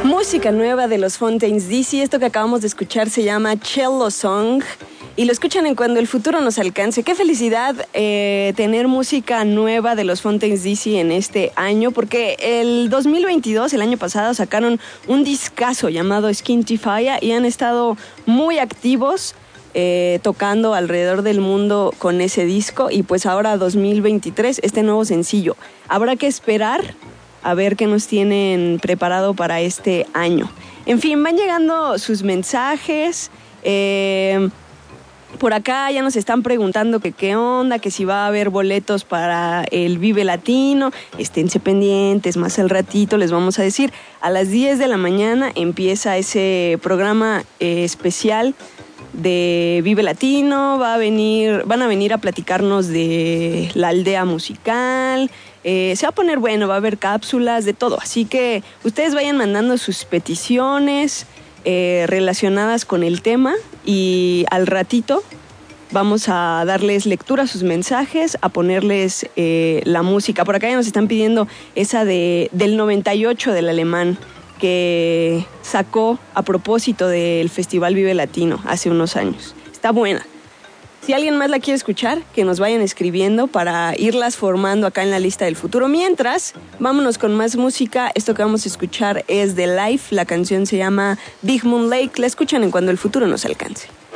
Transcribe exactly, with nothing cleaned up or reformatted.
Música nueva de los Fontaines D C. Esto que acabamos de escuchar se llama Cello Song y lo escuchan en Cuando el futuro nos alcance. Qué felicidad eh, tener música nueva de los Fontaines D C en este año, porque el dos mil veintidós, el año pasado, sacaron un discazo llamado Skintify y han estado muy activos eh, tocando alrededor del mundo con ese disco. Y pues ahora dos mil veintitrés, este nuevo sencillo. Habrá que esperar a ver qué nos tienen preparado para este año. En fin, van llegando sus mensajes. Eh, por acá ya nos están preguntando que qué onda, que si va a haber boletos para el Vive Latino. Esténse pendientes, más al ratito les vamos a decir. A las diez de la mañana empieza ese programa eh, especial de Vive Latino. Va a venir, van a venir a platicarnos de la aldea musical. Eh, se va a poner bueno, va a haber cápsulas, de todo. Así que ustedes vayan mandando sus peticiones eh, relacionadas con el tema y al ratito vamos a darles lectura a sus mensajes, a ponerles eh, la música. Por acá ya nos están pidiendo esa de, del noventa y ocho del Alemán, que sacó a propósito del Festival Vive Latino hace unos años. Está buena. Si alguien más la quiere escuchar, que nos vayan escribiendo para irlas formando acá en la lista del futuro. Mientras, vámonos con más música. Esto que vamos a escuchar es de Life. La canción se llama Big Moon Lake. La escuchan en Cuando el futuro nos alcance.